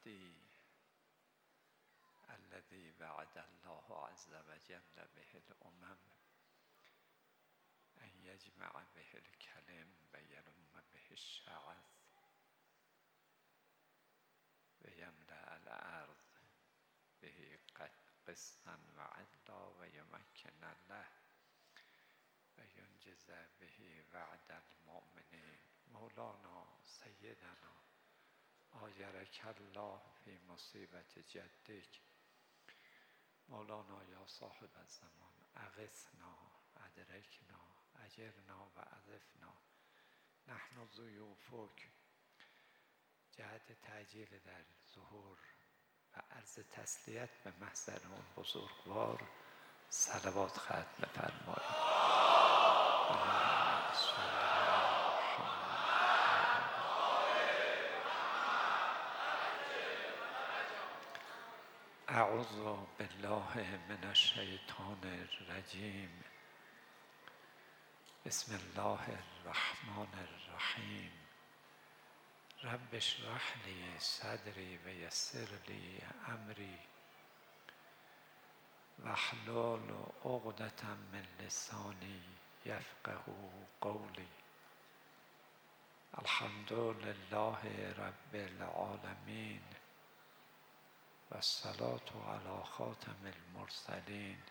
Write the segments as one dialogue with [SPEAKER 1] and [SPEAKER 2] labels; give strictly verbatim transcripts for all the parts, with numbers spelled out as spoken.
[SPEAKER 1] الموعود الذي وعد الله عز وجل به الأمم أن يجمع به الكلم ويلم به الشعث ويملأ الأرض به قسطا وعدلا ويمكن له وينجز به وعد المؤمنين. مولانا سيدنا آجرك الله في مصیبت جدک. مولانا یا صاحب الزمان اغثنا ادرکنا اجرنا و اضفنا. نحن ضیوفک. جهت تعجیل در ظهور و عرض تسلیت به محضر اون بزرگوار صلوات ختم فرمایید. اعوذ بالله من الشیطان الرجیم. بسم الله الرحمن الرحیم. رب اشرح لی صدری و یسر لی امری واحلل عقدة من لسانی یفقهوا قولی. الحمد لله رب العالمین و الصلاة علی خاتم المرسلین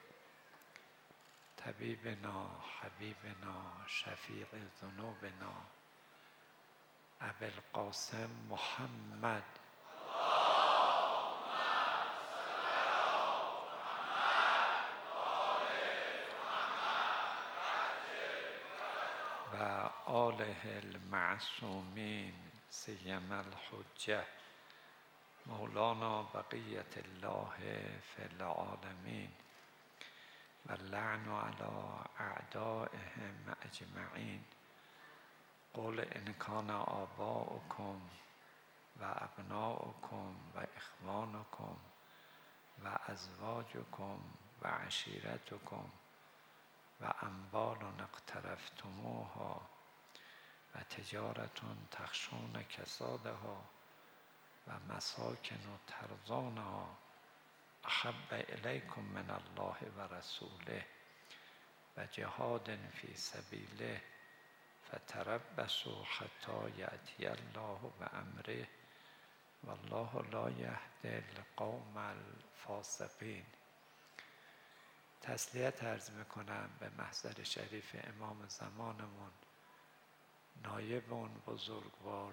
[SPEAKER 1] طبیبنا حبیبنا شفیع ذنوبنا ابی القاسم محمد و آله المعصومین سیما الحجه مولانا بقیت الله فی العالمین و اللعن علی اعدائهم اجمعین. قل ان کان آباؤکم و ابناؤکم و اخوانکم و ازواجکم و عشیرتکم و اموال اقترفتموها و تجارت تخشون کسادها و مساکن ترضونها احب الیکم من الله و رسوله و جهاد فی سبیله فتربصوا حتی یأتی الله بامره والله لا یهدی القوم الفاسقین. تسلیت عرض میکنم به محضر شریف امام زمانمون، نایب اون بزرگوار،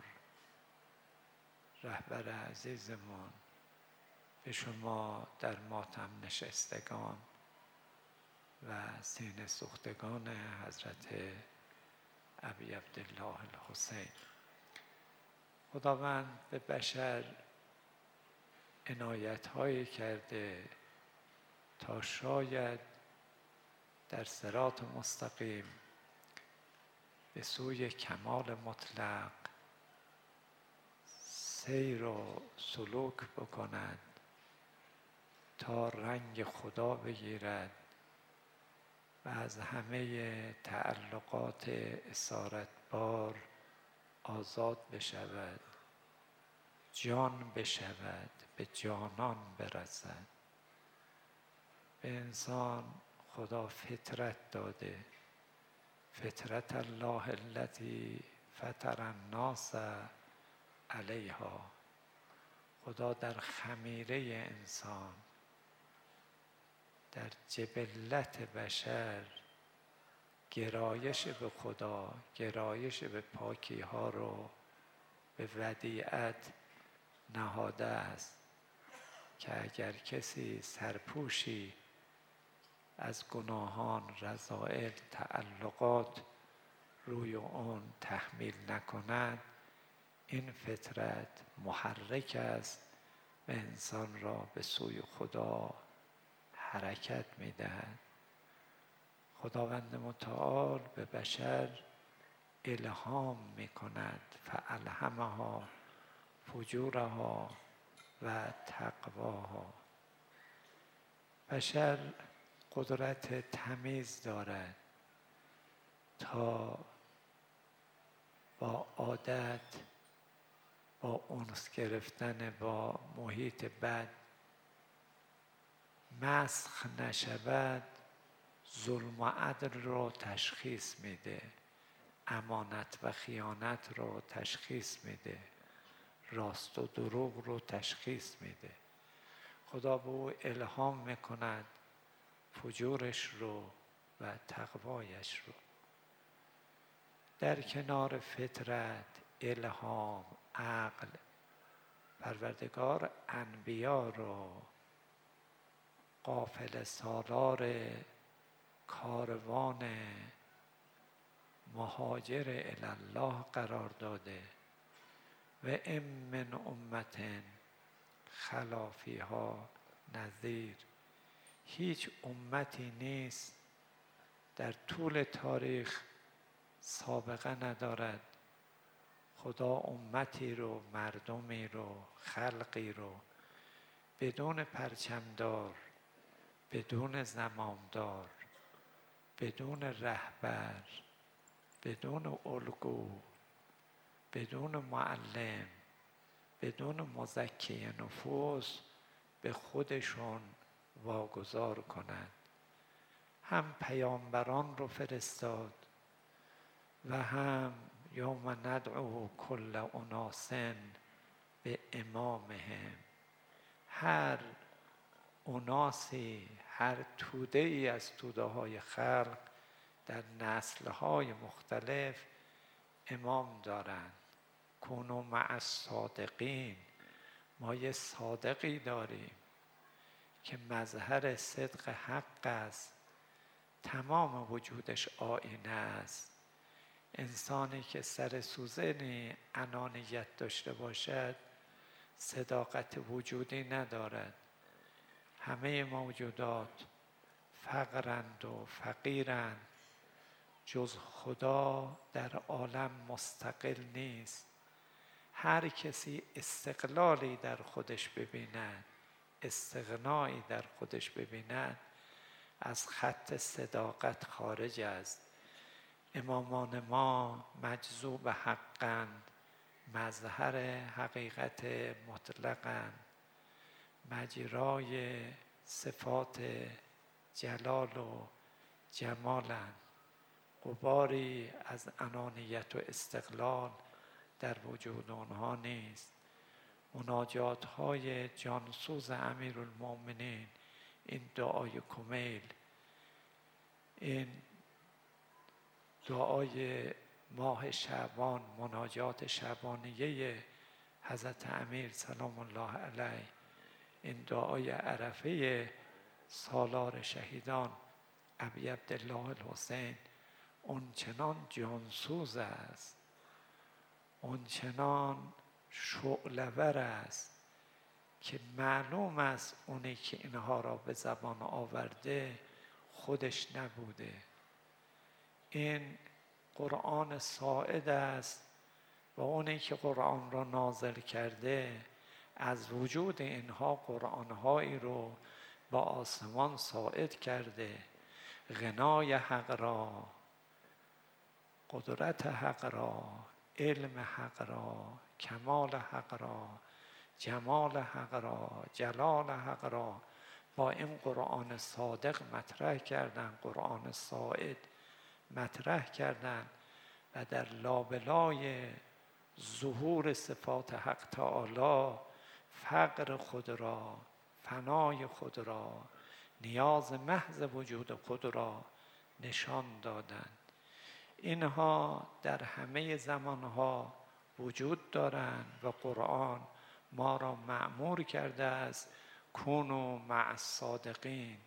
[SPEAKER 1] رهبر عزیزمون، به شما در ماتم نشستگان و سینه سوختگان حضرت ابی عبدالله الحسین. خداوند به بشر عنایت هایی کرده تا شاید در صراط مستقیم به سوی کمال مطلق سیر و سلوک بکند تا رنگ خدا بگیرد و از همه تعلقات اسارتبار آزاد بشود، جان بشود، به جانان برسد. به انسان خدا فطرت داده، فطرت الله التي فطر الناس علیها. خدا در خمیره انسان، در جبلت بشر گرایش به خدا، گرایش به پاکی ها رو به ودیعت نهاده است که اگر کسی سرپوشی از گناهان، رذائل، تعلقات روی اون تحمیل نکند، این فطرت محرک است و انسان را به سوی خدا حرکت میدهد. خداوند متعال به بشر الهام میکند فالهمها فجورها و تقواها. بشر قدرت تمیز دارد تا با عادت، با انس گرفتن با محیط بد مسخ نشود، ظلم و عدل رو تشخیص میده، امانت و خیانت رو تشخیص میده، راست و دروغ رو تشخیص میده. خدا به او الهام میکند فجورش رو و تقوایش رو. در کنار فطرت، الهام، عقل، پروردگار انبیا رو قافله سالار کاروان مهاجر الی الله قرار داده و ام من امت خلا فیها نذیر. هیچ امتی نیست در طول تاریخ سابقه ندارد خدا امتی رو، مردمی رو، خلقی رو بدون پرچمدار، بدون زمامدار، بدون رهبر، بدون الگو، بدون معلم، بدون مزکی نفوس به خودشون واگذار کنند. هم پیامبران رو فرستاد و هم یوم ندعو کل اناس به امامهم. هر اناسی، هر توده ای از توده های خلق در نسل های مختلف امام دارند. کونوا مع الصادقین. ما یه صادقی داریم که مظهر صدق حق است، تمام وجودش آینه است. انسانی که سر سوزنی انانیت داشته باشد صداقت وجودی ندارد. همه موجودات فقرند و فقیرند، جز خدا در عالم مستقل نیست. هر کسی استقلالی در خودش ببیند، استغنایی در خودش ببیند، از خط صداقت خارج است. امامان ما مجذوب حقند، مظهر حقیقت مطلقند، مجرای صفات جلال و جمالند. غباری از انانیت و استقلال در وجود آنها نیست. مناجات های جانسوز امیرالمؤمنین، این دعای کمیل، این دعای ماه شعبان، مناجات شعبانیه حضرت امیر سلام الله علیه، این دعای عرفه سالار شهیدان ابی عبدالله الحسین، اون چنان جانسوز است، اون چنان شعله‌ور است که معلوم است اونی که اینها را به زبان آورده خودش نبوده. این قرآن ساعد است و اونی که قرآن را نازل کرده از وجود اینها قرآنهایی رو با آسمان ساعد کرده. غنای حق را، قدرت حق را، علم حق را، کمال حق را، جمال حق را، جلال حق را با این قرآن صادق مطرح کردن، قرآن ساعد مطرح کردن و در لابلای ظهور صفات حق تعالی فقر خود را، فنای خود را، نیاز محض وجود خود را نشان دادند. اینها در همه زمانها وجود دارند و قرآن ما را مأمور کرده است کونوا مع الصادقین.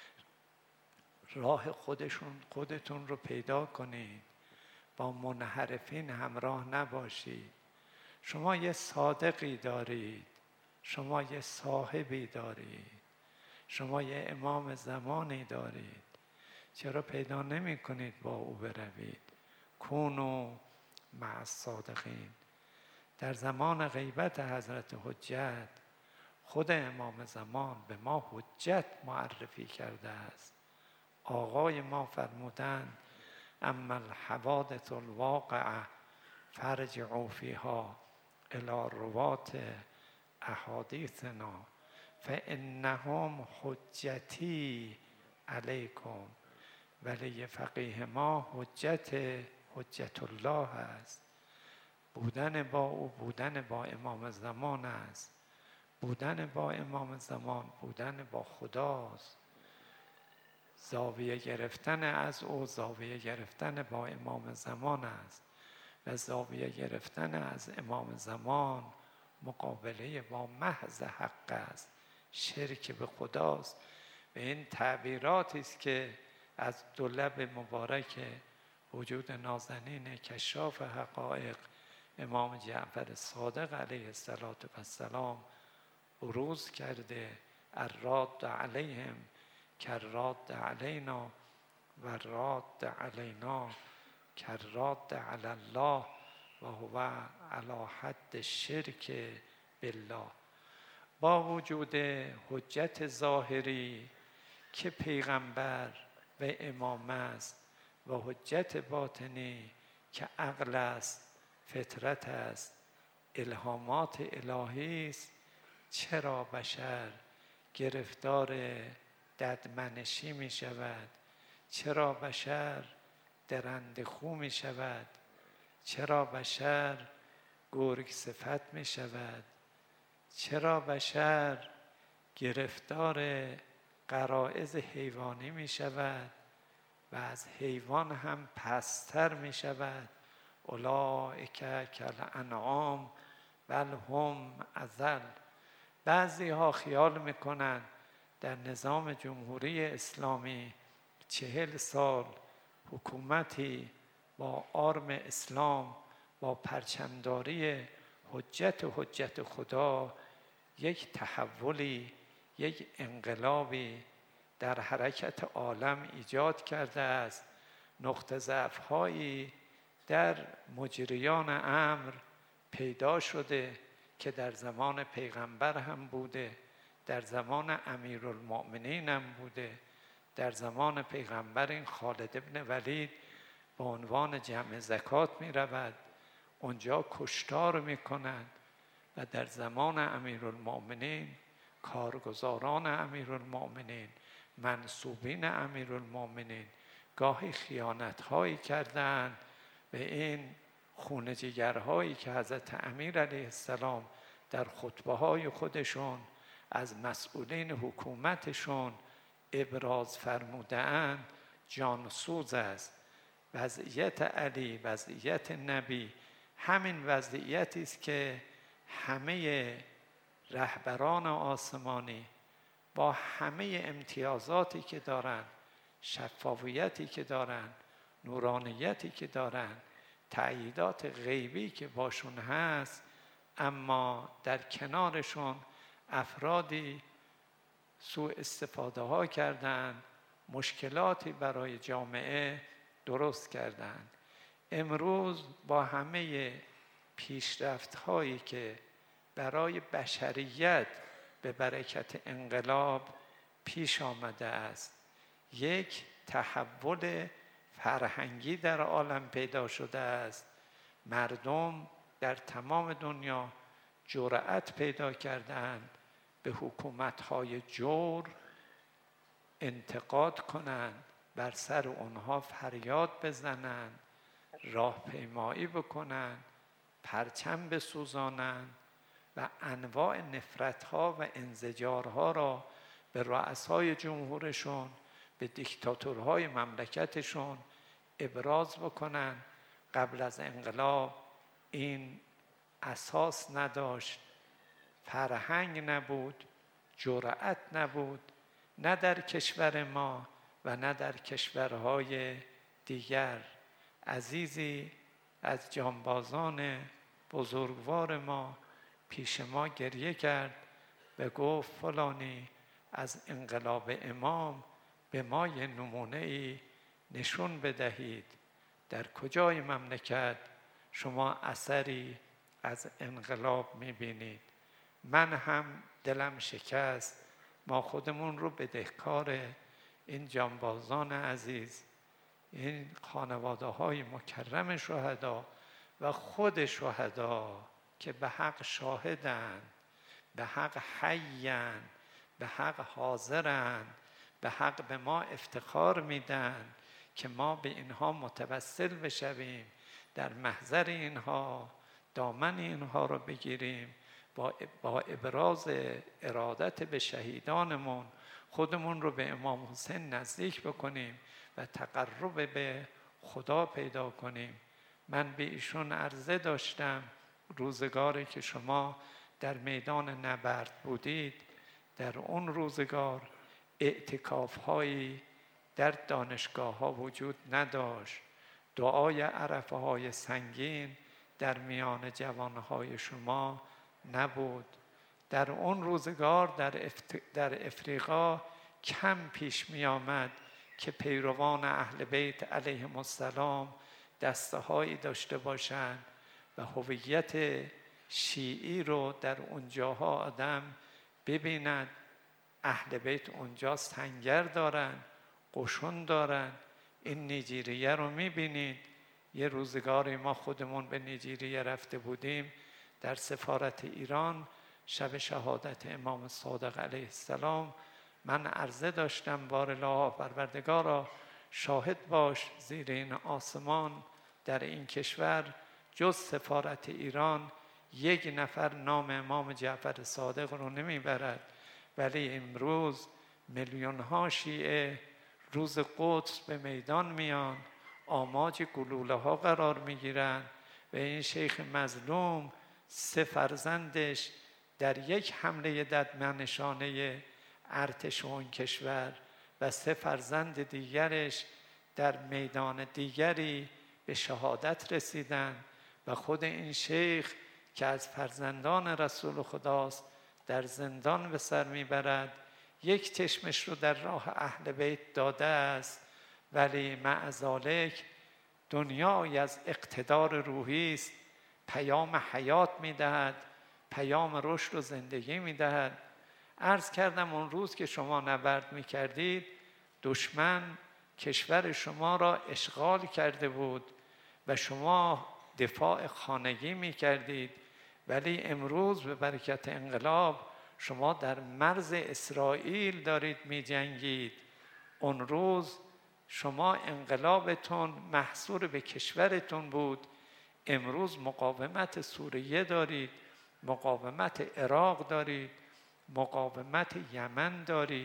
[SPEAKER 1] راه خودشون خودتون رو پیدا کنید، با منحرفین همراه نباشید. شما یه صادقی دارید، شما یه صاحبی دارید، شما یه امام زمانی دارید، چرا پیدا نمی کنید با او بروید؟ کونوا مع الصادقین. در زمان غیبت حضرت حجت خود امام زمان به ما حجت معرفی کرده است. آقای ما فرمودند اما الحوادث الواقعه فارجعوا فیها الی روات احادیثنا فانهم حجتی علیکم. ولی فقیه ما حجت حجت الله است. بودن با او بودن با امام زمان است. بودن با امام زمان بودن با خداست. زاویه گرفتن از او زاویه گرفتن با امام زمان است و زاویه گرفتن از امام زمان مقابله با محض حق است، شرک به خداست. و این تعبیراتی است که از دو لب مبارک وجود نازنین کشاف حقایق امام جعفر صادق علیه السلام بروز کرده. الراد علیهم کراد علینا و راد علینا کراد علی الله و هو علی حد شرک بالله. با وجود حجت ظاهری که پیغمبر و امام است و حجت باطنی که عقل است، فطرت است، الهامات الهی است، چرا بشر گرفتار ددمنشی می شود؟ چرا بشر درنده خو می شود؟ چرا بشر گرگ صفت می شود؟ چرا بشر گرفتار غرایز حیوانی می شود و از حیوان هم پستر می شود؟ اولئک کالانعام بل هم اضل. بعضی ها خیال میکنند در نظام جمهوری اسلامی چهل سال حکومتی با آرم اسلام با پرچمداری حجت حجت خدا یک تحولی، یک انقلابی در حرکت عالم ایجاد کرده است. نقطه ضعف‌هایی در مجریان امر پیدا شده که در زمان پیغمبر هم بوده، در زمان امیرالمؤمنین هم بوده. در زمان پیغمبر این خالد ابن ولید به عنوان جمع زکات می رود، اونجا کشتار می کند. و در زمان امیرالمؤمنین کارگزاران امیرالمؤمنین، منصوبین امیرالمؤمنین گاهی خیانت هایی کردند به این خون جگرهایی که حضرت امیر علیه السلام در خطبه های خودشون از مسئولین حکومتشون ابراز فرموده‌اند جانسوز است. وضعیت علی، وضعیت نبی همین وضعیتی است که همه رهبران آسمانی با همه امتیازاتی که دارند، شفافیتی که دارند، نورانیتی که دارند، تأییدات غیبی که باشون هست، اما در کنارشون افرادی سوء استفاده ها کردند، مشکلاتی برای جامعه درست کردند. امروز با همه پیشرفت هایی که برای بشریت به برکت انقلاب پیش آمده است، یک تحول فرهنگی در عالم پیدا شده است. مردم در تمام دنیا جرأت پیدا کردند به حکومت‌های جور انتقاد کنند، بر سر اونها فریاد بزنند، راهپیمایی بکنند، پرچم بسوزانند و انواع نفرت‌ها و انزجارها را به رؤسای جمهورشون، به دیکتاتورهای مملکتشون ابراز بکنند. قبل از انقلاب این اساس نداشت، فرهنگ نبود، جرأت نبود، نه در کشور ما و نه در کشورهای دیگر. عزیزی از جانبازان بزرگوار ما پیش ما گریه کرد و گفت فلانی از انقلاب امام به ما یه نمونه ای نشون بدهید. در کجای مملکت شما اثری از انقلاب میبینید؟ من هم دلم شکست. ما خودمون رو بدهکار این جانبازان عزیز، این خانواده های مکرم شهدا و خود شهدا که به حق شاهدن، به حق حیّن، به حق حاضرن، به حق به ما افتخار میدن که ما به اینها متوسل بشویم، در محضر اینها دامن اینها رو بگیریم، با با ابراز ارادت به شهیدانمون خودمون رو به امام حسین نزدیک بکنیم و تقرب به خدا پیدا کنیم. من به ایشون عرضه داشتم روزگاری که شما در میدان نبرد بودید، در اون روزگار اعتکاف هایی در دانشگاه ها وجود نداشت، دعای عرفه های سنگین در میان جوان های شما نبود. در اون روزگار در, افت... در افریقا کم پیش می آمد که پیروان اهل بیت علیهم السلام دسته هایی داشته باشند و هویت شیعی رو در اونجاها آدم ببیند. اهل بیت اونجا سنگر دارن، قشون دارن. این نیجریه رو میبینید. یه روزگاری ما خودمون به نیجریه رفته بودیم، در سفارت ایران شب شهادت امام صادق علیه السلام من عرضه داشتم بارالله پروردگارا شاهد باش، زیر این آسمان در این کشور جز سفارت ایران یک نفر نام امام جعفر صادق رو نمیبرد، ولی امروز میلیون ها شیعه روز قدس به میدان میان، آماج گلوله ها قرار میگیرن و این شیخ مظلوم سه فرزندش در یک حمله ددمنشانه ارتش اون کشور و سه فرزند دیگرش در میدان دیگری به شهادت رسیدن و خود این شیخ که از فرزندان رسول خداست در زندان به سر میبرد. یک چشمش رو در راه اهل بیت داده است، ولی معذالک دنیای از اقتدار روحی است، پیام حیات میدهد، پیام رشد و زندگی میدهد. عرض کردم اون روز که شما نبرد میکردید دشمن کشور شما را اشغال کرده بود و شما دفاع خانگی میکردید، ولی امروز به برکت انقلاب شما در مرز اسرائیل دارید میجنگید. اون روز شما انقلابتون محصور به کشورتون بود، امروز مقاومت سوریه دارید، مقاومت عراق دارید، مقاومت یمن دارید.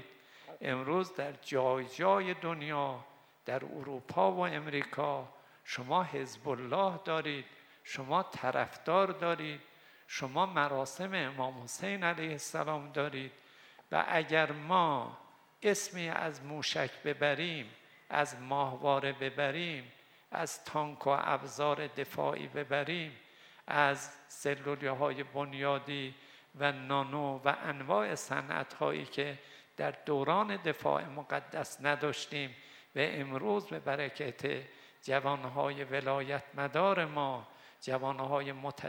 [SPEAKER 1] امروز در جای جای دنیا، در اروپا و امریکا شما حزب الله دارید، شما طرفدار دارید، شما مراسم امام حسین علیه السلام دارید. و اگر ما اسمی از موشک ببریم، از ماهواره ببریم، از تانک و ابزار دفاعی ببریم، از سلولیه های بنیادی و نانو و انواع صنعت هایی که در دوران دفاع مقدس نداشتیم و امروز به برکت جوانهای ولایت مدار ما، جوانهای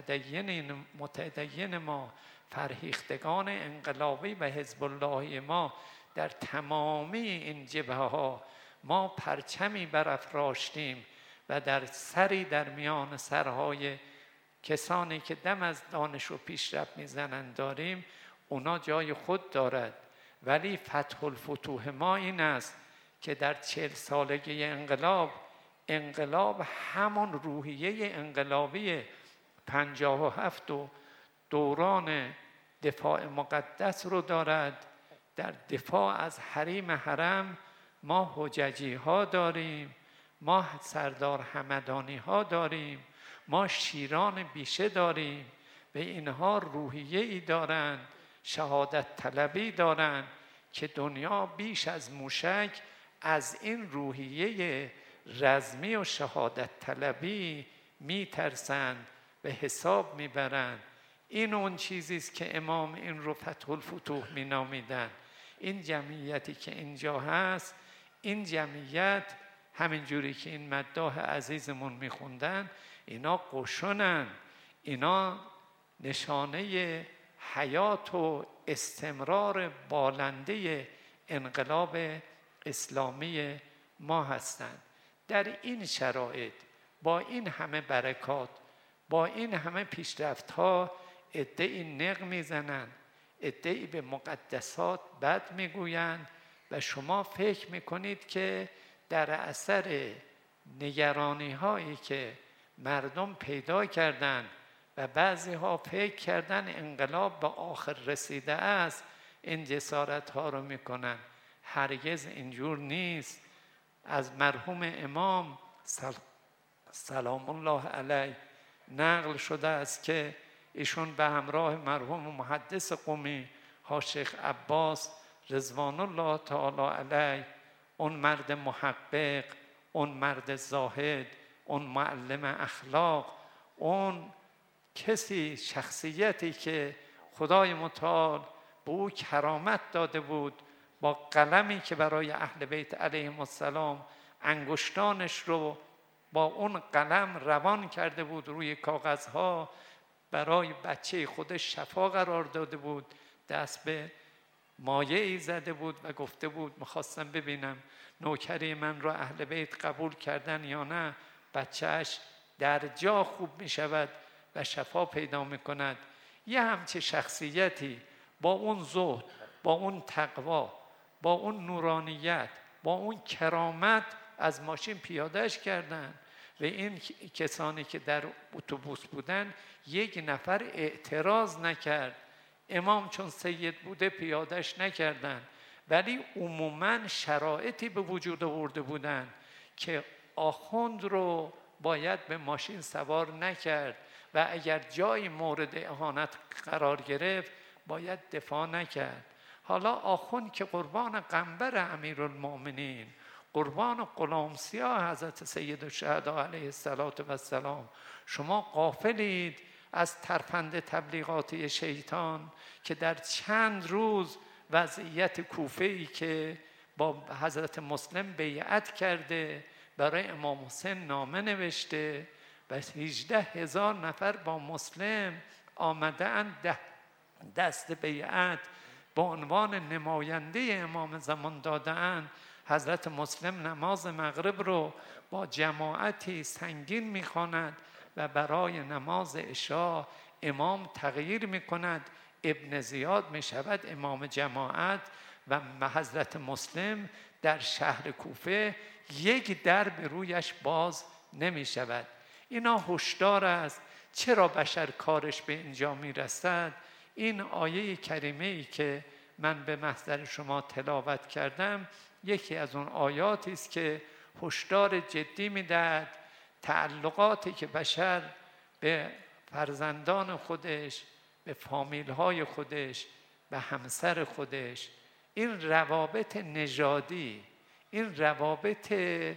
[SPEAKER 1] متدین متدین ما، فرهیختگان انقلابی و حزب اللهی ما، در تمامی این جبهه ها ما پرچمی برافراشتیم و در سری در میان سرهای کسانی که دم از دانش و پیشرفت میزنند داریم. اونا جای خود دارد، ولی فتح الفتوح ما این است که در چهل سالگی انقلاب انقلاب همون روحیه انقلابی پنجاه و هفت و دوران دفاع مقدس رو دارد. در دفاع از حریم حرم ما حججی ها داریم، ما سردار همدانی ها داریم، ما شیران بیشه داریم و اینها روحیه ای دارند، شهادت طلبی دارند که دنیا بیش از موشک از این روحیه رزمی و شهادت طلبی می ترسند و حساب می برند. این اون چیزی است که امام این رو فتح الفتوح می نامیدن. این جمعیتی که اینجا هست، این جمعیت همینجوری که این مداح عزیزمون می خوندن، اینا قشنن، اینا نشانه حیات و استمرار بالنده انقلاب اسلامی ما هستند. در این شرایط با این همه برکات با این همه پیشرفت ها عده‌ای نق میزنند، عده‌ای به مقدسات بد میگویند و شما فکر میکنید که در اثر نگرانی هایی که مردم پیدا کردند و بعضی ها فکر کردن انقلاب به آخر رسیده است این جسارت ها رو میکنن. هرگز اینجور نیست. از مرحوم امام سلام الله علیه نقل شده است که ایشون به همراه مرحوم محدث قمی ها شیخ عباس رضوان الله تعالی علیه، اون مرد محقق، اون مرد زاهد، اون معلم اخلاق، اون کسی شخصیتی که خدای متعال به او کرامت داده بود، با قلمی که برای اهل بیت علیهم السلام انگشتانش رو با اون قلم روان کرده بود روی کاغذها، برای بچه خودش شفا قرار داده بود، دست به مایعی زده بود و گفته بود میخواستم ببینم نوکری من رو اهل بیت قبول کردن یا نه، بچهش در جا خوب میشود و شفا پیدا میکند. یه همچه شخصیتی با اون زهد، با اون تقوا، با اون نورانیت، با اون کرامت از ماشین پیادهش کردن و این کسانی که در اتوبوس بودن یک نفر اعتراض نکرد. امام چون سید بوده پیادهش نکردن، ولی عموما شرایطی به وجود آورده بودن که آخوند رو باید به ماشین سوار نکرد و اگر جایی مورد اهانت قرار گرفت باید دفاع نکرد. حالا آخوند که قربان قنبر امیرالمؤمنین، قربان غلام سیاه حضرت سید الشهدا علیه السلام، شما غافلید از ترفند تبلیغاتی شیطان که در چند روز وضعیت کوفه‌ای که با حضرت مسلم بیعت کرده برای امام حسین نامه نوشته و هجده هزار نفر با مسلم آمدند دست بیعت با عنوان نماینده امام زمان دادند. حضرت مسلم نماز مغرب رو با جماعتی سنگین میخواند و برای نماز عشاء امام تغییر میکند، ابن زیاد میشود امام جماعت و حضرت مسلم در شهر کوفه یک در به رویش باز نمیشود. اینا هشدار است. چرا بشر کارش به اینجا میرسد؟ این آیه کریمه ای که من به محضر شما تلاوت کردم یکی از اون آیاتی است که هشدار جدی میدهد تعلقاتی که بشر به فرزندان خودش، به فامیل‌های خودش، به همسر خودش، این روابط نژادی، این روابط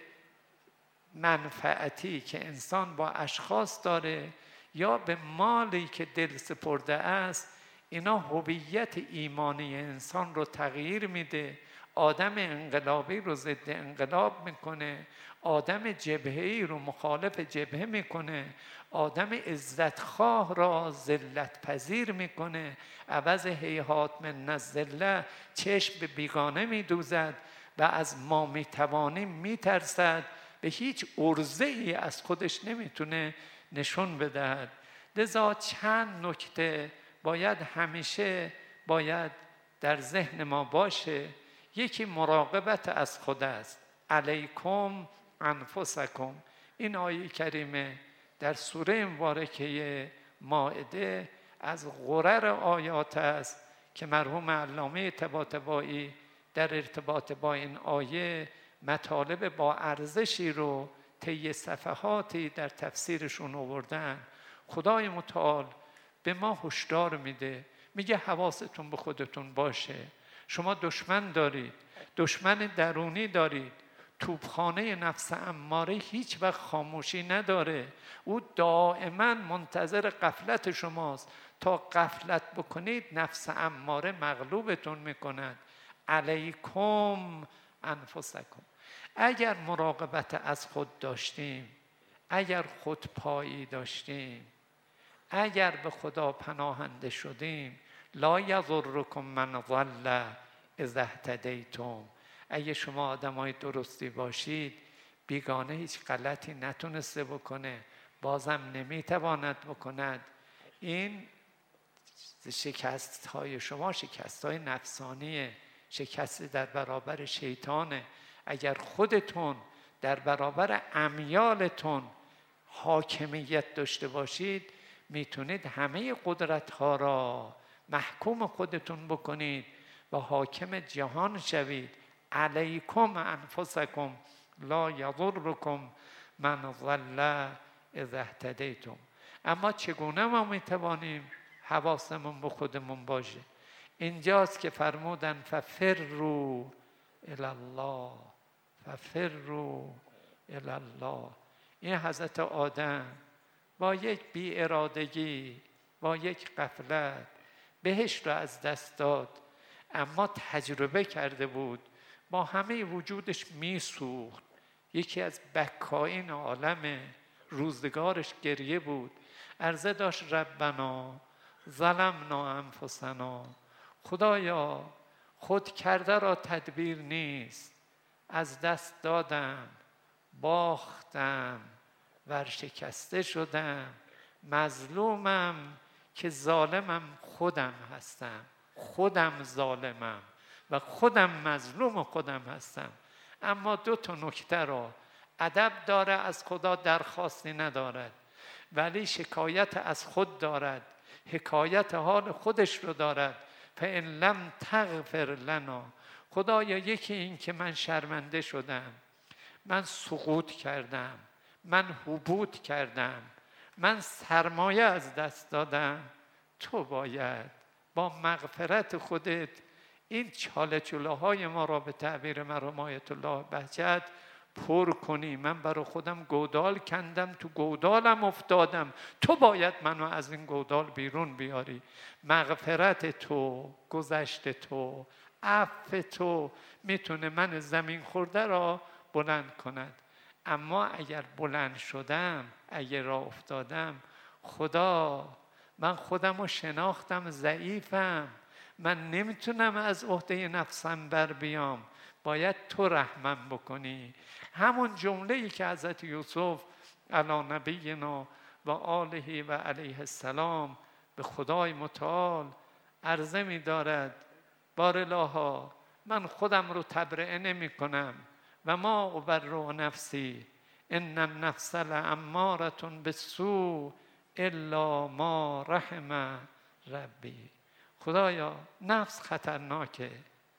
[SPEAKER 1] منفعتی که انسان با اشخاص داره یا به مالی که دل سپرده است، اینا هویت ایمانی انسان رو تغییر میده. آدم انقلابی رو ضد انقلاب میکنه، آدم جبهه‌ای رو مخالف جبهه میکنه، آدم عزتخواه را ذلت پذیر میکنه، عوض هیهات من الذله چشم به بیگانه میدوزد و از ما میتوانیم میترسد، به هیچ عرضه ای از خودش نمیتونه نشون بدهد. لذا چند نکته باید همیشه باید در ذهن ما باشه. یکی مراقبت از خود است. علیکم انفسکم، این آیه کریمه در سوره مبارکه مائده از غرر آیات است که مرحوم علامه طباطبایی در ارتباط با این آیه مطالب با ارزشی رو طی صفحاتی در تفسیرشون آوردن. خدای متعال به ما هشدار میده، میگه حواستون به خودتون باشه. شما دشمن دارید، دشمن درونی دارید. توپخانه نفس اماره هیچ وقت خاموشی نداره، او دائما منتظر غفلت شماست. تا غفلت بکنید نفس اماره مغلوبتون میکند. علیکم انفسکم. اگر مراقبت از خود داشتیم، اگر خودپایی داشتیم، اگر به خدا پناهنده شدیم، لا یضرکم من ضل اذا اهتدیتم. اگه شما آدمای درستی باشید، بیگانه هیچ غلطی نتونسته بکنه. بازم نمیتواند بکند. این شکست های شما شکست های نفسانیه، شکست در برابر شیطانه. اگر خودتون در برابر امیالتون حاکمیت داشته باشید، میتونید همه قدرت ها را محکوم خودتون بکنید و حاکم جهان شوید. علیکم انفسکم لا یضرکم من ضل اذا اهتدیتم. اما چگونه ما میتوانیم حواسمون به خودمون باشه؟ اینجاست که فرمودن ففروا الی الله، ففروا الی الله. این حضرت آدم با یک بی ارادگی، با یک غفلت بهشت را از دست داد، اما تجربه کرده بود، با همه وجودش میسوخت. یکی از بکائین عالم روزگارش گریه بود، عرضه داشت ربنا ظلمنا انفسنا، خدایا خود کرده را تدبیر نیست، از دست دادم، باختم، ورشکسته شدم، مظلومم که ظالمم خودم هستم، خودم ظالمم و خودم مظلوم خودم هستم. اما دو تا نکته را ادب داره، از خدا درخواستی ندارد، ولی شکایت از خود دارد، حکایت حال خودش رو دارد. فإن لم تغفر لنا، خدایا یکی این که من شرمنده شدم، من سقوط کردم، من هبوط کردم، من سرمایه از دست دادم، تو باید با مغفرت خودت این چاله چوله های ما را به تعبیر مرحوم آیت الله بهجت پر کنی. من برای خودم گودال کندم، تو گودالم افتادم، تو باید منو از این گودال بیرون بیاری. مغفرت تو، گذشت تو، عفو تو میتونه من زمین خورده را بلند کند. اما اگر بلند شدم، اگر راه افتادم، خدا من خودم رو شناختم ضعیفم، من نمیتونم از عهده نفسم بر بیام، باید تو رحمم بکنی. همون جمله‌ای که حضرت یوسف علی نبینا و آله و علیه السلام به خدای متعال عرضه می دارد بارالها، من خودم رو تبرئه نمی کنم و ما ابرئ نفسی ان النفس لاماره بالسوء الا ما رحم ربی. خدایا نفس خطرناکه،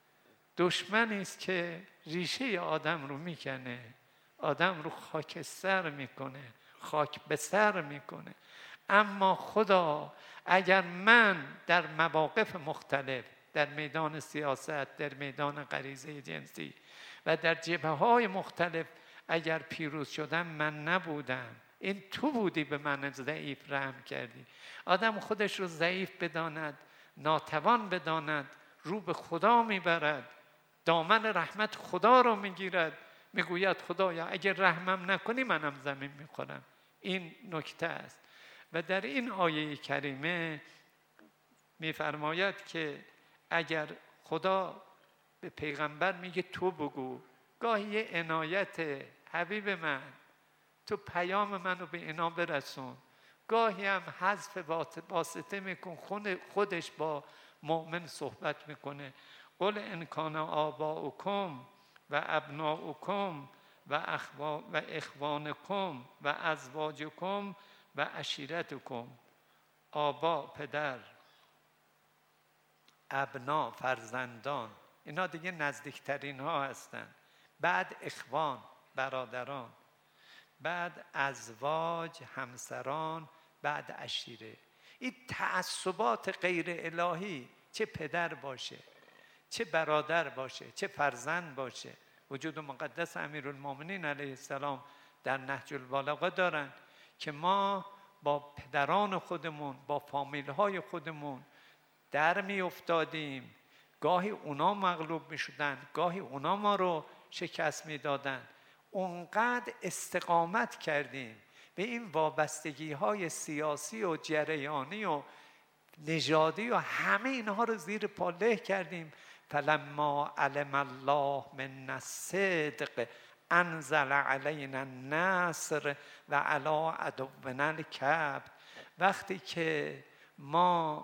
[SPEAKER 1] دشمنی است که ریشه آدم رو میکنه، آدم رو خاکستر میکنه، خاک به سر میکنه. اما خدا اگر من در مواقف مختلف، در میدان سیاست، در میدان غریزه جنسی و در جبهه‌های مختلف اگر پیروز شدم، من نبودم، این تو بودی به من ضعیف رحم کردی. آدم خودش رو ضعیف بداند، ناتوان بداند، رو به خدا میبرد، دامن رحمت خدا رو میگیرد، میگوید خدایا اگر رحمم نکنی منم زمین میخورم. این نکته است. و در این آیه کریمه میفرماید که اگر خدا به پیغمبر میگه تو بگو، گاهی یه عنایت حبیب من، تو پیام منو به اینا برسون، گاهی هم حذف واسطه میکن، خودش با مؤمن صحبت میکنه. قل ان کان آباؤکم و ابناؤکم و اخوانکم و ازواجکم و عشیرتکم. آبا پدر، ابنا فرزندان، اینا دیگه نزدیکترین ها هستن. بعد اخوان برادران، بعد ازواج همسران، بعد عشیره. این تعصبات غیر الهی، چه پدر باشه، چه برادر باشه، چه فرزند باشه. وجود مقدس امیرالمومنین علیه السلام در نهج البلاغه دارن که ما با پدران خودمون، با فامیل های خودمون در می افتادیم، گاهی اونا مغلوب می شدن، گاهی اونا ما رو شکست می دادن. اونقدر استقامت کردیم به این وابستگی های سیاسی و جریانی و نژادی و همه اینها رو زیر پا له کردیم. فلما علم الله من الصدق انزل علینا النصر و علی عدونا الکبد. وقتی که ما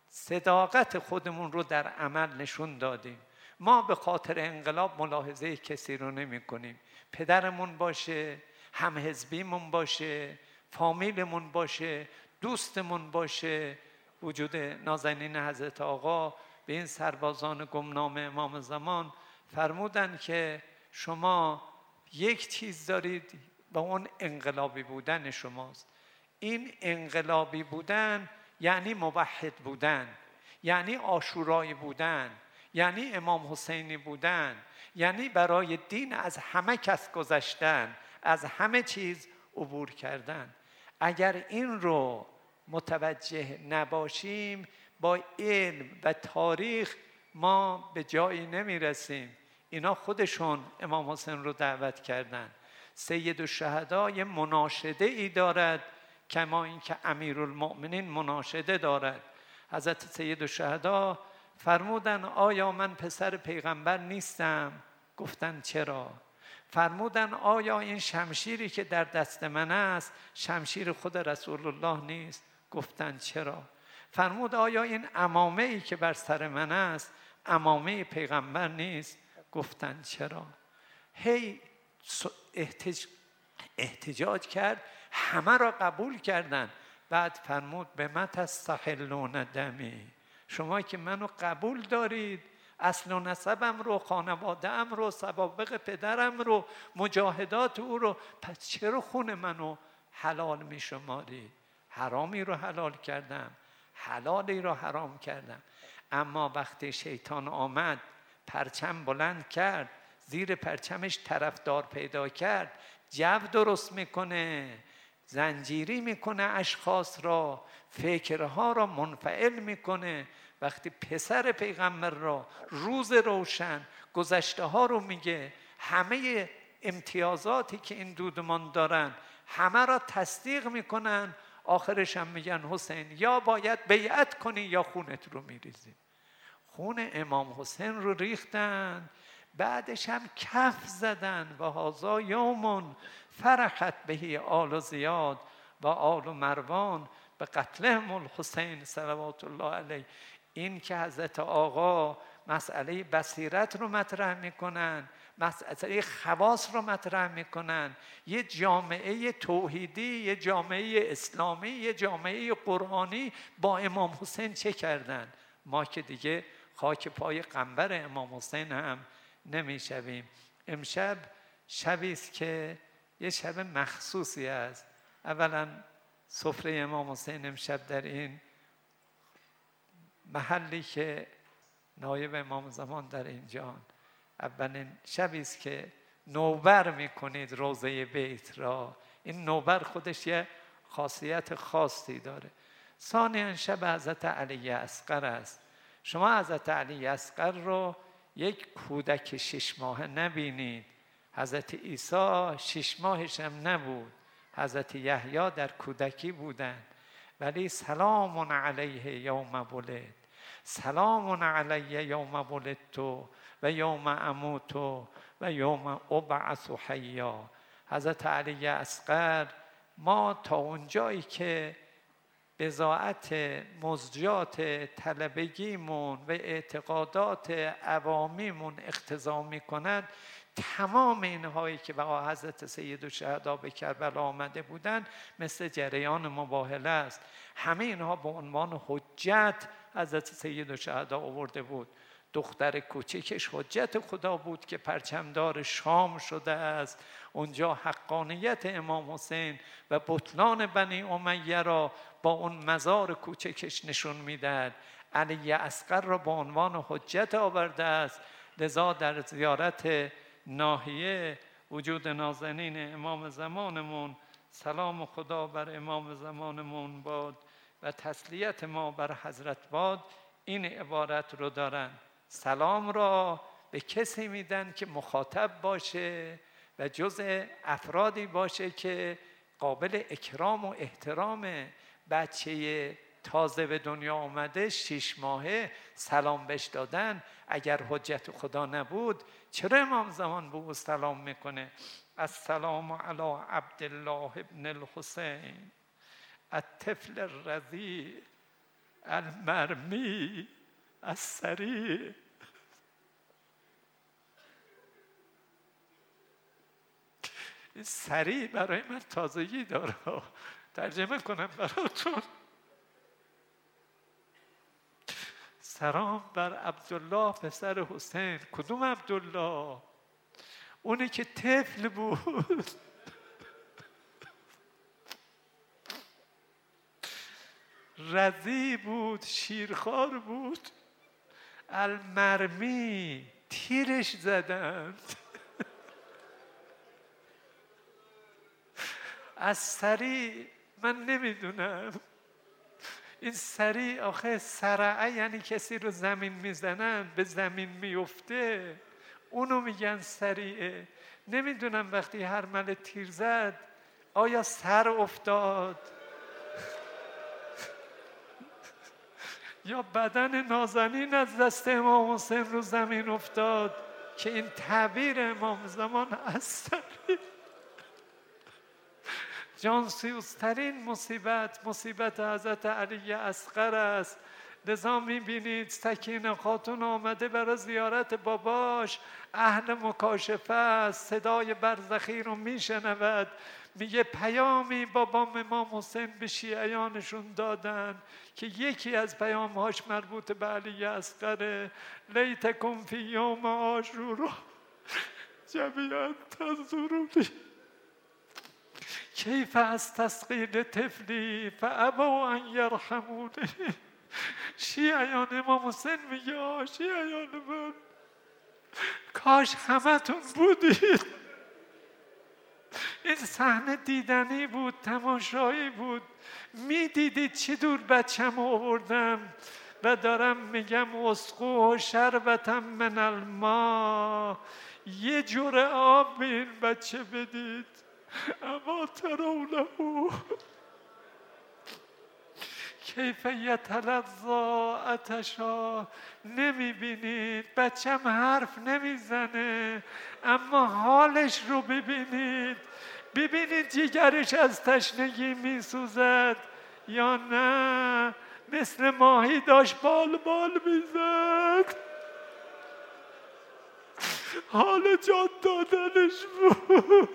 [SPEAKER 1] صداقت خودمون رو در عمل نشون دادیم، ما به خاطر انقلاب ملاحظه کسی رو نمی کنیم، پدرمون باشه، همحزبیمون باشه، فامیلمون باشه، دوستمون باشه. وجود نازنین حضرت آقا به این سربازان گمنام امام زمان فرمودن که شما یک چیز دارید و اون انقلابی بودن شماست. این انقلابی بودن یعنی موحد بودن، یعنی عاشورایی بودن، یعنی امام حسینی بودن، یعنی برای دین از همه کس گذشتن، از همه چیز عبور کردن. اگر این رو متوجه نباشیم با علم و تاریخ ما به جایی نمی رسیم. اینا خودشون امام حسین رو دعوت کردن. سید الشهدا یه مناشده ای دارد کما اینکه امیرالمؤمنین مناشده دارد. حضرت سید الشهدا فرمودن آیا من پسر پیغمبر نیستم؟ گفتن چرا؟ فرمودن آیا این شمشیری که در دست من است شمشیر خود رسول الله نیست؟ گفتن چرا؟ فرمود آیا این عمامه ای که بر سر من است عمامه پیغمبر نیست؟ گفتن چرا؟ هی احتج... احتجاج کرد، همه را قبول کردن. بعد فرمود به من تستحلون دمی، شما که منو قبول دارید، اصل و نسبم رو، خانواده‌ام رو، سوابق پدرم رو، مجاهدات او رو، پس چرا خون منو حلال می شمارید؟ حرامی رو حلال کردم، حلالی رو حرام کردم. اما وقتی شیطان آمد پرچم بلند کرد، زیر پرچمش طرفدار پیدا کرد، جو درست میکنه، زنجیری میکنه اشخاص را، فکرها را منفعل میکنه. وقتی پسر پیغمبر را روز روشن گذشته ها رو میگه، همه امتیازاتی که این دودمان دارن همه را تصدیق میکنن، آخرش هم میگن حسین یا باید بیعت کنی یا خونت رو میریزیم. خون امام حسین رو ریختن، بعدش هم کف زدن و هذا یوم فرحت بهی آل زیاد و آل مروان به قتلهم الحسین صلوات الله علیه. این که حضرت آقا مسئله بصیرت رو مطرح میکنن، مسئله خواص رو مطرح میکنن، یه جامعه توحیدی، یه جامعه اسلامی، یه جامعه قرآنی با امام حسین چه کردن؟ ما که دیگه خاک پای قنبر امام حسین هم نمیشویم. امشب شبی است که یه شب مخصوصی است. اولا سفره امام حسین امشب در این محلی که نایب امام زمان در اینجا، اولین شبی است که نوبر میکنید روضه بیت را. این نوبر خودش یه خاصیت خاصی داره. ثانیاً شب حضرت علی اصغر است. شما حضرت علی اصغر رو یک کودک شش ماهه نبینید. حضرت عیسی شش ماهش هم نبود، حضرت یحیی در کودکی بودن. ولی سلام علیه یوم ولد، سلام علیه یوم ولدت و یوم اموت و یوم ابعث حیا. حضرت علی اصغر ما تا اونجایی که بضاعت مزجات طلبگیمون و اعتقادات عوامیمون اقتضا میکند، تمام اینهایی که با حضرت سید الشهدا به کربلا آمده بودن مثل جریان مباهله است. همه اینها به عنوان حجت حضرت سید الشهدا آورده بود. دختر کوچکش حجت خدا بود که پرچمدار شام شده است. اونجا حقانیت امام حسین و بطلان بنی امیه را با اون مزار کوچکش نشون میداد. علی اصغر را با عنوان حجت آورده است. لذا در زیارت ناحیه وجود نازنین امام زمانمون، سلام خدا بر امام زمانمون باد و تسلیت ما بر حضرت باد، این عبارت رو دارن: سلام را به کسی میدن که مخاطب باشه و جزء افرادی باشه که قابل اکرام و احترام. بچه تازه به دنیا آمده شش ماهه سلام بهش دادن. اگر حجت خدا نبود چرا امام زمان به او سلام میکنه؟ السلام علی عبدالله ابن الحسین الطفل الرضیع المرمی السریع. این سریع برای من تازگی داره، ترجمه کنم براتون. سلام بر عبدالله پسر حسین. کدوم عبدالله؟ اونی که طفل بود، رضیع بود، شیرخوار بود، المرمی تیرش زدند، از سریع من نمیدونم. این سریع آخه سرعه یعنی کسی رو زمین میزنن به زمین میفته، اونو میگن سریعه. نمیدونم وقتی هرمله تیر زد آیا سر افتاد یا بدن نازنین از دست امام حسین رو زمین افتاد که این تعبیر امام زمان از سریع. جانسوزترین مصیبت مصیبت حضرت علی اصغر است. لذا میبینید سکینه خاتون آمده برای زیارت باباش، اهل مکاشفه است، صدای برزخی رو میشنود، میگه پیامی بابام امام حسین به شیعیانشون دادن که یکی از پیامهاش مربوط به علی اصغره. لیتکم فی یوم عاشورا جمیعا تنظرونی کیف استسقی طفلی فابوا ان یرحمونی. شیعیان امام حسین میگه شیعیان من کاش همتون بودید. این صحنه دیدنی بود، تماشایی بود. میدیدید چه دور بچم آوردم و دارم میگم اسقوه شربتا من الماء، یه جور آب به این بچه بدید. اما ترونه کیف یتلظی عطشا، نمیبینید بچم حرف نمیزنه اما حالش رو ببینید، ببینید جگرش از تشنگی میسوزد یا نه مثل ماهی داشت بال بال میزد. حال جان دادنش بود.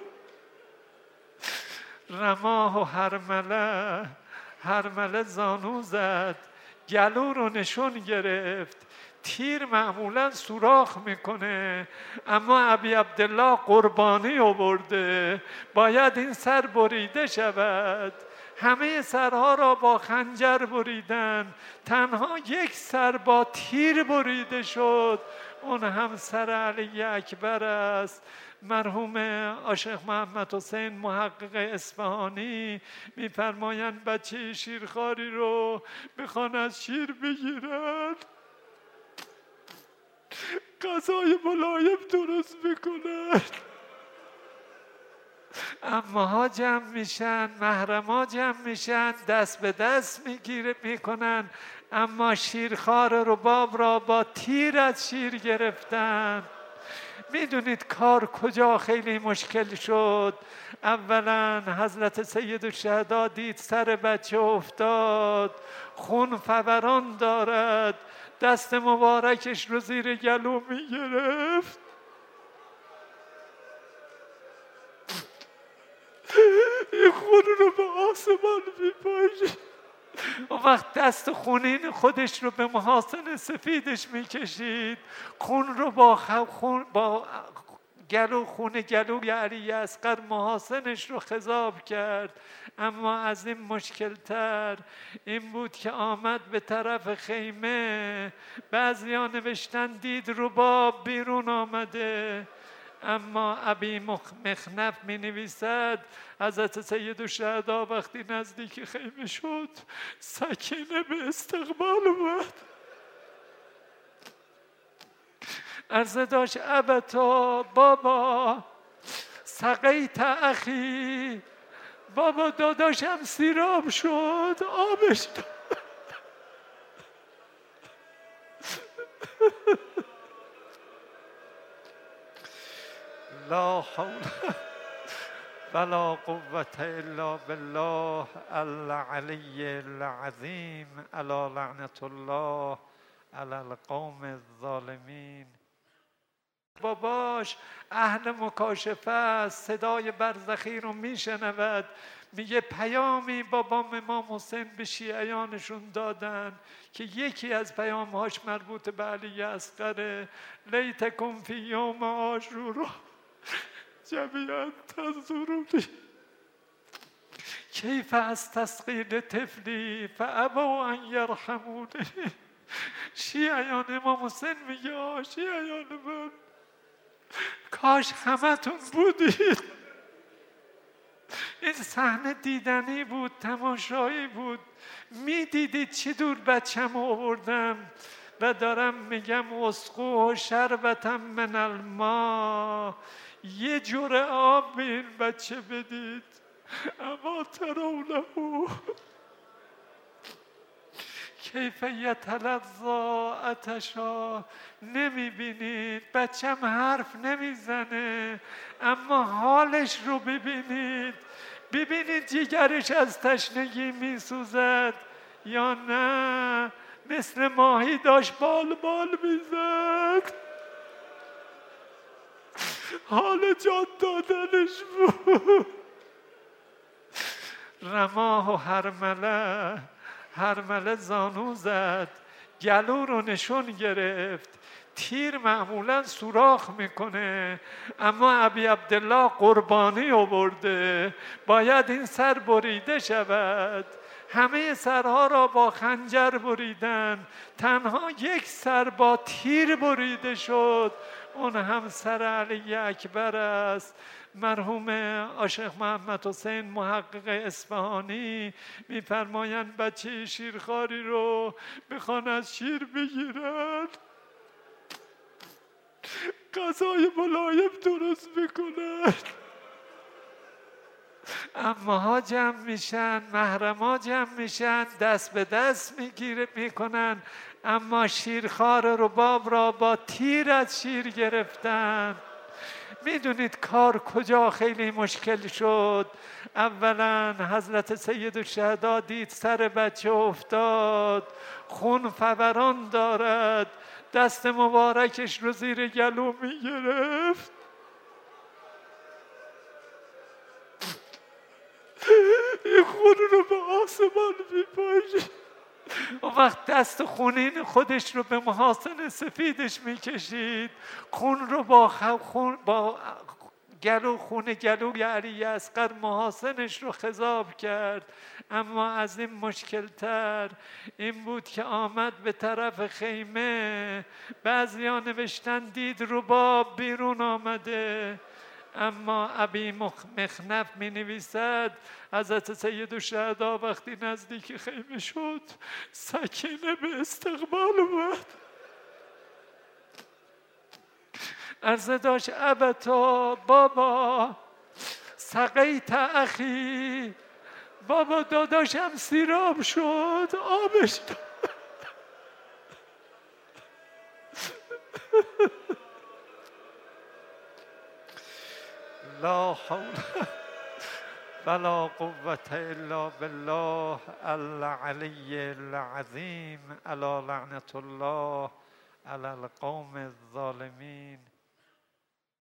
[SPEAKER 1] رماه و هرمله، هرمله زانو زد، گلو رو نشون گرفت. تیر معمولا سوراخ میکنه اما ابی عبدالله قربانی آورده، باید این سر بریده شود. همه سرها را با خنجر بریدن، تنها یک سر با تیر بریده شد، اون هم سر علی اکبر است. مرحوم عاشق محمد حسین محقق اصفهانی میفرمایند بچه شیرخواری رو بخوان از شیر بگیرن غذای ملایم درست بکنن، اما ها جمع میشن، محرم ها جمع میشن، دست به دست میگیره میکنن، اما شیرخوار رباب را با تیر از شیر گرفتن. میدونید کار کجا خیلی مشکل شد؟ اولا حضرت سید الشهدا دید سر بچه افتاد، خون فوران دارد، دست مبارکش رو زیر گلو میگرفت، این خون رو به آسمان میپاشید. اون وقت دست خونین خودش رو به محاسن سفیدش میکشید، خون رو با خون با گلو خون گلوی علی اصغر محاسنش رو خضاب کرد. اما از این مشکل تر این بود که آمد به طرف خیمه، بعضیا نوشتن دید رباب بیرون آمده، اما ابی مخنف می نویسد حضرت سید الشهدا وقتی نزدیک خیمه شد سکینه به استقبال اومد، عرضه داشت ابتا بابا سقیت اخی، بابا داداشم سیراب شد آبش داد. حول ولا قوة الا بالله العلی العظیم. الا لعنة الله علی القوم الظالمین. باباش اهل مکاشفه است، صدای برزخی رو میشنود، میگه پیامی بابام امام حسین به شیعیانشون دادن که یکی از پیامهاش مربوط به علی اصغره. لیتکم فی یوم عاشورا جمیعا تنظرونی کیف استسقی لطفلی فابوا ان یرحمونی. شیعیان امام حسین میگه آه شیعیان من، کاش همتون بودید. این صحنه دیدنی بود، تماشایی بود. میدیدید چه دور بچم آوردم و دارم میگم اسقو شربتم من الماء، یه جرعه آب به این بچه بدید. اما ترونه کیف یتلظا عطشا، نمیبینید بچم حرف نمیزنه اما حالش رو ببینید، ببینید جگرش از تشنگی میسوزد یا نه مثل ماهی داشت بال بال میزد. حال جان دادنش بود. رماه و هرمله، هرمله زانو زد، گلو رو نشون گرفت. تیر معمولا سوراخ میکنه اما ابی عبدالله قربانی آورده، باید این سر بریده شود. همه سرها را با خنجر بریدن، تنها یک سر با تیر بریده شد، اون هم سر علی اکبر است. مرحوم عاشق محمد حسین محقق اصفهانی میفرمایند بچه شیرخواری رو بخوان از شیر بگیرن غذای ملایم درست بکنن، اما ها جمع میشن، محرما جمع میشن، دست به دست میگیره میکنن، اما شیرخوار رباب را با تیر از شیر گرفتن. میدونید کار کجا خیلی مشکل شد؟ اولا حضرت سید الشهدا دید سر بچه افتاد، خون فوران دارد، دست مبارکش رو زیر گلو میگرفت، این خون رو به آسمان میپاشید. اون وقت دست خونین خودش رو به محاسن سفیدش میکشید، خون رو با خون با گلو خون گلوی علی اصغر محاسنش رو خضاب کرد. اما از این مشکل تر این بود که آمد به طرف خیمه، بعضیا نوشتن دید رباب بیرون آمده، اما ابی مخنف می نویسد حضرت سید الشهدا وقتی نزدیک خیمه شد سکینه به استقبال اومد، عرضه داشت ابتا بابا سقیت اخی، بابا داداشم سیراب شد آبش داد. لا حول ولا قوة الا بالله العلی العظیم. الا لعنة الله علی القوم الظالمین.